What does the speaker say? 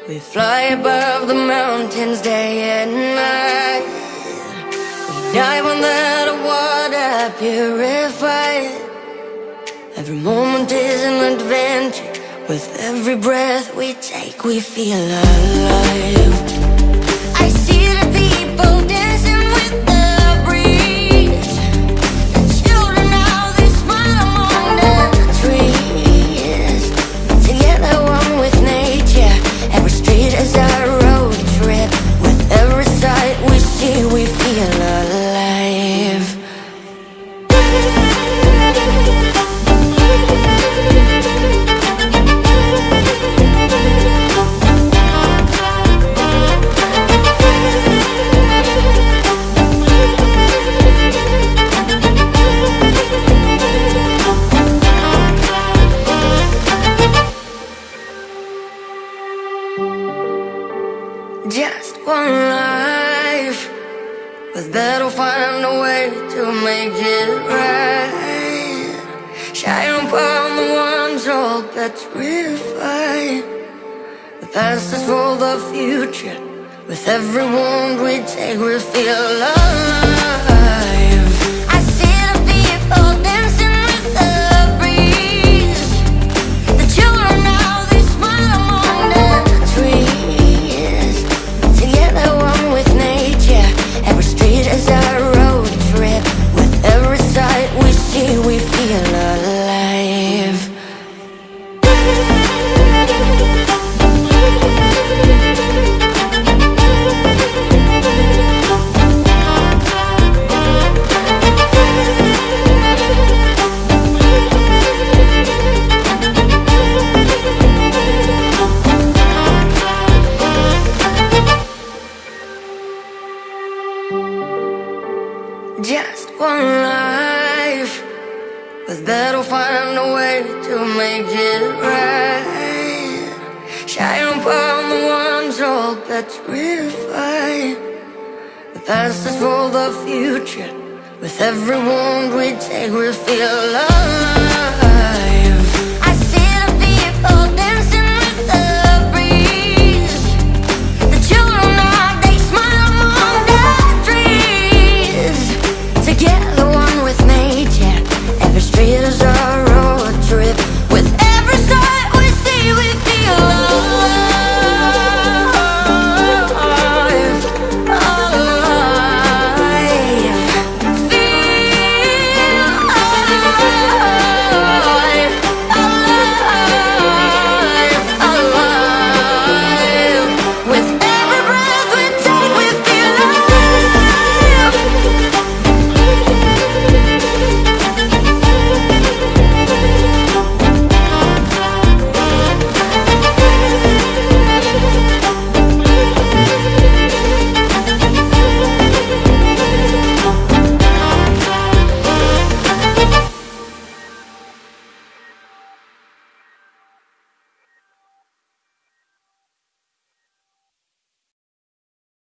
We fly above the mountains day and night. We dive under the water purified. Every moment is an adventure. With every breath we take, we feel alive. I see the people dancing with the breeze. The children now, they smile among the trees. Together one with nature. Every street is our road trip. With every sight we see, we feel alive. Just one life, but that'll find a way to make it right. Shine upon the ones all petrified. The past is for the future. With every wound we take, we feel alive. I see the people dancing with the breeze. The children now, they smile among the trees. Together one with nature. Every street is our road trip. With every sight we see, we feel alive. Just one life, but that'll find a way to make it right. Shine upon the ones all petrified. The past is for the future. With every wound we take, we feel alive.